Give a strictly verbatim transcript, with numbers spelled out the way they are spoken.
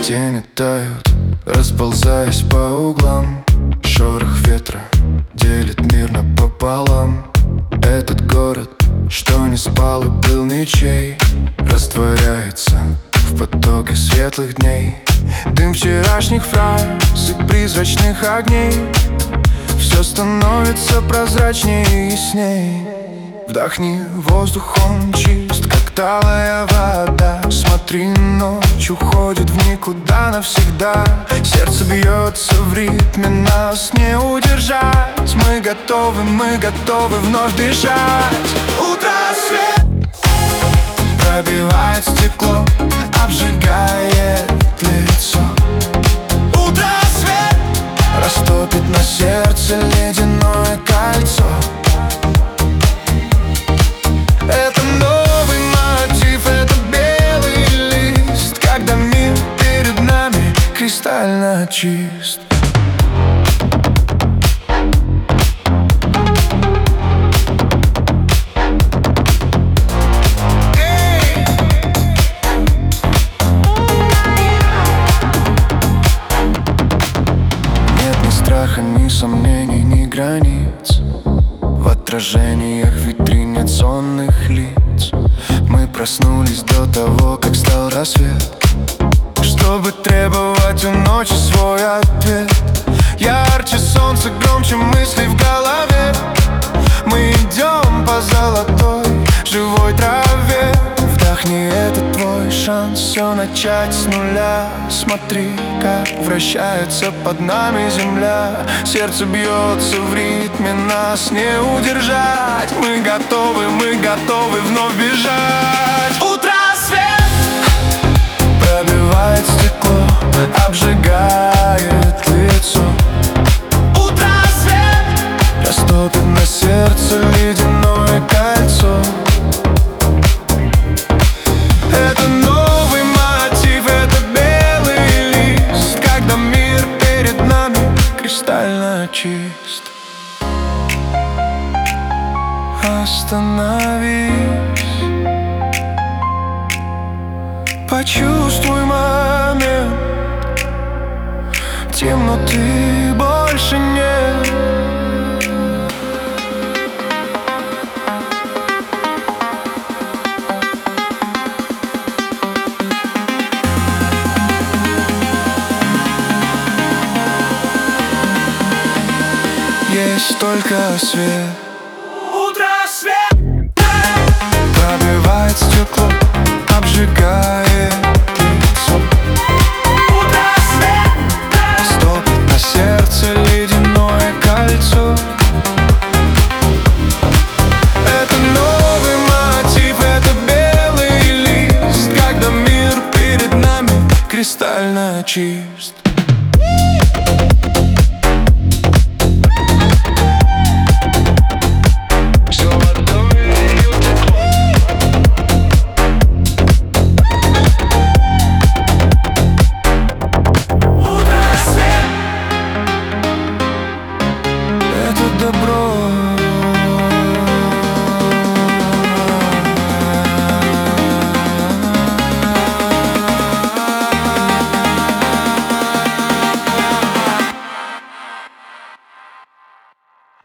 Тени тают, расползаясь по углам. Шорох ветра делит мир напополам. Этот город, что не спал и был ничей, растворяется в потоке светлых дней. Дым вчерашних фраз и призрачных огней. Все становится прозрачнее и ясней. Вдохни воздух, он чист, как талая вода. Смотри, ночь уходит в никуда навсегда. Сердце бьется в ритме, нас не удержать. Мы готовы, мы готовы вновь дышать. Утро, свет пробивает стекло, обжигает лицо. Утро, свет растопит на сердце ледяное кольцо. Это новый мотив, это белый лист, когда мир перед нами кристально чист. Нет ни страха, ни сомнений, ни границ. В отражениях витрин нет сонных лиц. Мы проснулись до того, как стал рассвет, чтобы требовать у ночи свой ответ. Ярче солнце, громче мысли в голове. Мы идем по золотой живой траве. Вдохни, это твой шанс все начать с нуля. Смотри, как вращается под нами земля. Сердце бьется в ритме, нас не удержать. Мы готовы, мы готовы вновь бежать. Утро, свет пробивает стекло, обжигает лицо. Утро, свет растопит на сердце ледяное кольцо. Это новый мотив, это белый лист, когда мир перед нами кристально чист. Остановись, почувствуй момент. Темноты больше нет. Есть только свет. Утро, свет Пробивает стекло, обжигает лицо. Утро, свет Стопит на сердце ледяное кольцо. Это новый мотив, это белый лист, когда мир перед нами кристально чист.